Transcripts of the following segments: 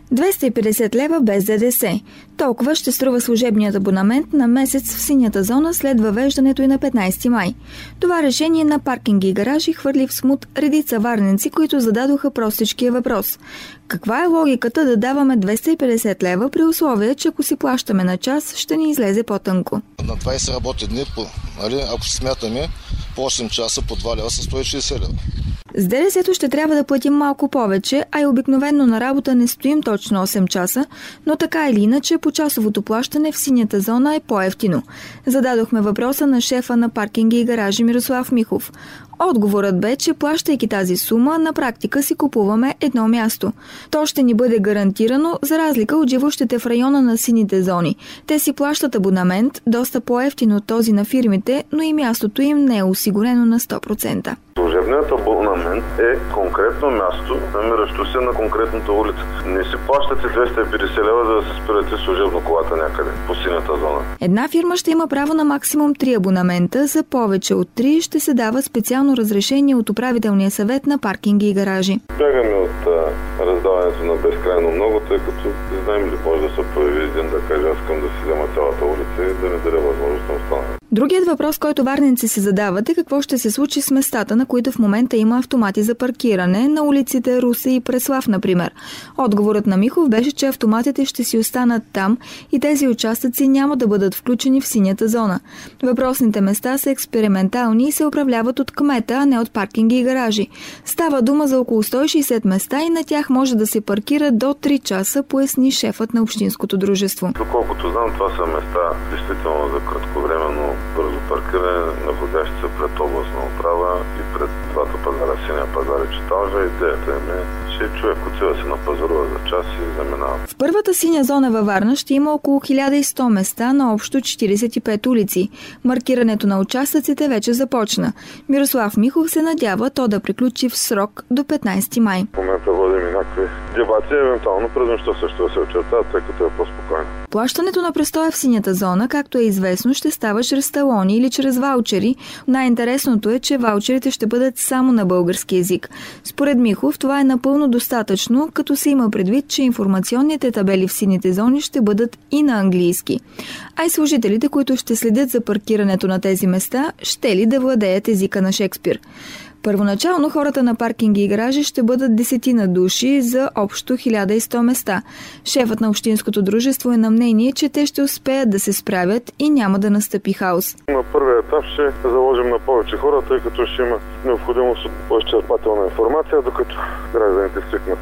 250 лева без ДДС. Толкова ще струва служебният абонамент на месец в синята зона след въвеждането и на 15 май. Това решение на паркинги и гаражи хвърли в смут редица варненци, които зададоха простичкия въпрос. Каква е логиката да даваме 250 лева при условие, че ако си плащаме на час, ще ни излезе по-тънко? На 20 работни дни, ако си смятаме, по 8 часа по 2 лева са 160 лева. С ДДС-то ще трябва да платим малко повече, а и обикновено на работа не стоим точно 8 часа, но така или иначе почасовото плащане в синята зона е по-евтино. Зададохме въпроса на шефа на паркинги и гаражи Мирослав Михов. Отговорът бе, че плащайки тази сума, на практика си купуваме едно място. То ще ни бъде гарантирано, за разлика от живущите в района на сините зони. Те си плащат абонамент, доста по-евтино от този на фирмите, но и мястото им не е осигурено на 100%. Служебният абонамент е конкретно място, намиращо се на конкретната улица. Не си плащате 250 лева, за да се спирате служебно колата някъде по синята зона. Една фирма ще има право на максимум 3 абонамента, за повече от 3 ще се дава специално разрешение от управителния съвет на паркинги и гаражи. Бягаме от раздаването на безкрайно много, тъй като не знаем ли може да се появи един да каже аз искам да си взема цялата улица и да не даде възможност на останалите. Другият въпрос, който варненци се задават, е какво ще се случи с местата, на които в момента има автомати за паркиране, на улиците Русе и Преслав, например. Отговорът на Михов беше, че автоматите ще си останат там и тези участъци няма да бъдат включени в синята зона. Въпросните места са експериментални и се управляват от кмета, а не от паркинги и гаражи. Става дума за около 160 места и на тях може да се паркира до 3 часа, поясни шефът на общинското дружество. Доколкото знам, това са места действително за кратковременно бързо паркиране, находящи се пред областна управа и пред двата пазара, синия пазар и читалжа. Идеята е, че човек отива се напазарува за час и заминава. В първата синя зона във Варна ще има около 1100 места на общо 45 улици. Маркирането на участъците вече започна. Мирослав Михов се надява то да приключи в срок до 15 май. В момента водим и някакви дебати, евентуално през нощта също да се очертават, тъй като е по-спокойно. Плащането на престоя в синята зона, както е известно, ще става чрез талони или чрез ваучери. Най-интересното е, че ваучерите ще бъдат само на български език. Според Михов това е напълно достатъчно, като се има предвид, че информационните табели в сините зони ще бъдат и на английски. А и служителите, които ще следят за паркирането на тези места, ще ли да владеят езика на Шекспир. Първоначално хората на паркинги и гаражи ще бъдат 10 души за общо 1100 места. Шефът на общинското дружество е на мнение, че те ще успеят да се справят и няма да настъпи хаос. На първия етап ще заложим на повече хора, тъй като ще има необходимост от по-изчерпателна информация, докато гражданите свикнат.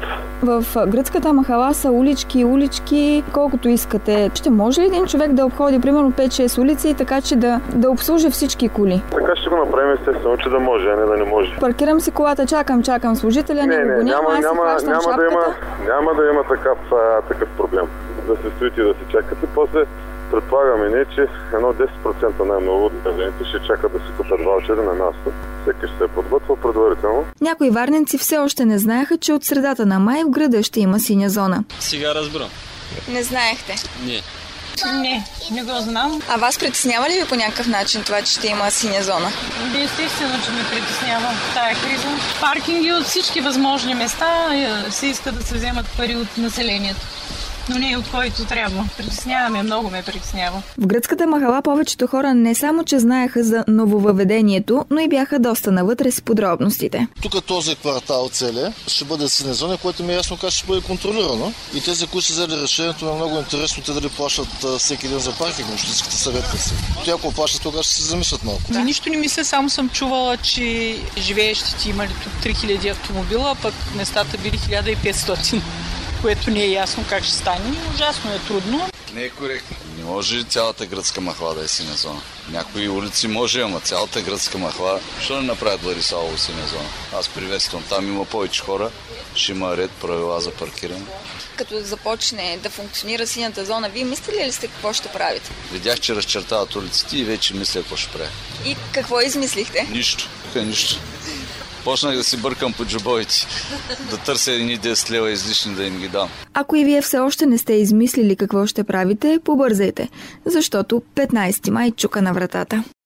В гръцката махала са улички, колкото искате. Ще може ли един човек да обходи примерно 5-6 улици, така че да обслужи всички коли? Така ще го направим естествено, че да може, а не да не може. Паркирам си колата, чакам служителя, няма да има такъв проблем. Да се стоите и да се чакате. После предполагаме че едно 10% най-много от гражданите ще чакат да се купят ваучери на място. Всеки ще се подготвя предварително. Някои варненци все още не знаеха, че от средата на май в града ще има синя зона. Сега разбирам. Не знаехте? Не го знам. А вас притеснява ли ви по някакъв начин това, че ще има синя зона? Естествено, че ме притеснява тая криза. Паркинги от всички възможни места се иска да се вземат пари от населението. Но не от който трябва. Много ме притеснява. В гръцката махала повечето хора не само, че знаеха за нововъведението, но и бяха доста навътре с подробностите. Тук този квартал целия ще бъде синя зона, което ми е ясно как ще бъде контролирано. И тези, които ще взели решението, е много интересно те дали плащат всеки ден за паркинг, общинските съветници. Те ако плащат, тогава ще се замислят малко. Нищо не мисля, само съм чувала, че живеещите имали тук 3000 автомобила, пък местата били 1500. Което не е ясно как ще стане. Ужасно е трудно. Не е коректно. Не може цялата гръцка махала да е синя зона. Някои улици може, ама цялата гръцка махала. Защо не направят Владиславово синя зона? Аз приветствам. Там има повече хора. Ще има ред, правила за паркиране. Като започне да функционира синята зона, вие мислили ли сте какво ще правите? Видях, че разчертават улиците и вече мисля какво ще правя. И какво измислихте? Нищо. Почнах да си бъркам по джобовете, да търся едни 10 лева излишни да им ги дам. Ако и вие все още не сте измислили какво ще правите, побързайте, защото 15 май чука на вратата.